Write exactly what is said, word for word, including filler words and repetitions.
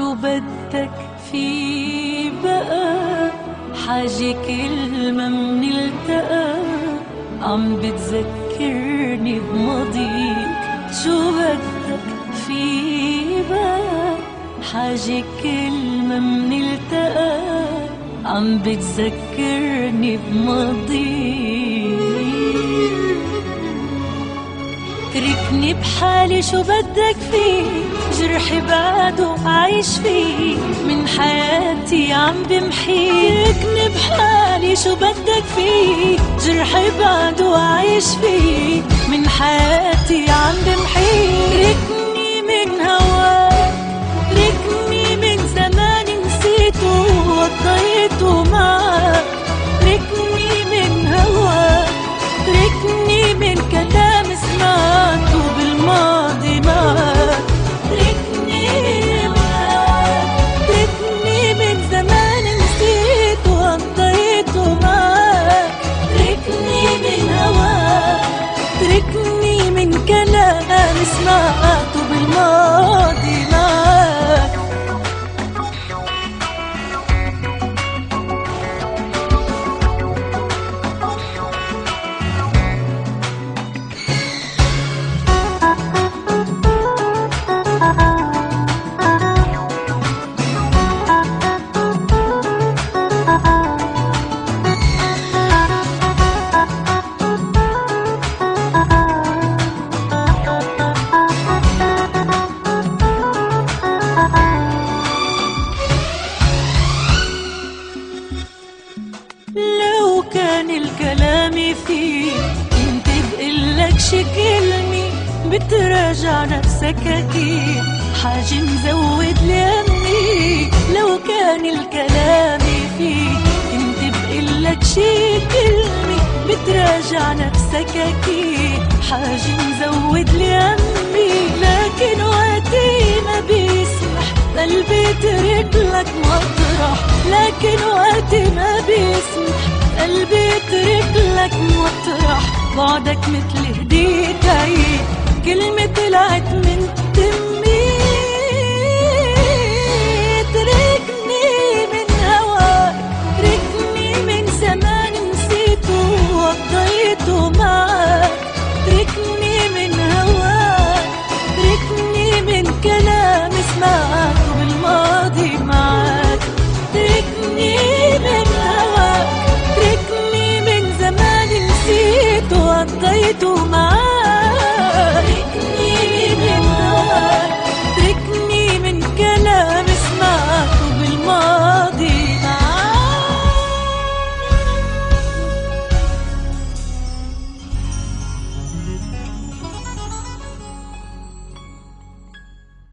شو بدك في بقى؟ حاجة كلمة منلتقى عم بتذكرني بماضيك. شو بدك في بقى؟ حاجة كلمة منلتقى عم بتذكرني بماضيك. تركني بحالي شو بدك فيه؟ جرحي بعده عايش فيه من حياتي عم بمحيه. تركني بحالي شو بدك فيه؟ جرحي بعده عايش فيه من حياتي عم بمحيه. تركني من هواك، تركني من زمان نسيته وقضيته معك. تركني من هواك، تركني من كلام سمعته بالماضي معك. تركني معك، تركني من زمان نسيته وقضيته معك. تركني من هواك، تركني من كلام سمعته بالماضي معك. لو كان الكلام فيه كنت بقلك شي كلمة بتراجع نفسك أكيد، حاجة مزود لأمي. لو كان الكلام فيه كنت بقلك شي كلمة بتراجع نفسك أكيد، حاجة مزود لأمي. لكن وقتي ما بيسمح قلبي ترك لك مطرح. لكن وقتي ما بيسمح قلبي ترك لك مطرح. بعدك مثل هديت عيد، كلمة طلعت من تمي. تركني من هواك، تركني من زمان نسيته وقضيته معك. تركني من هواك، تركني من كلام سمعته بالماضي معك. تركني من هواك، تركني من زمان نسيته وقضيته معك.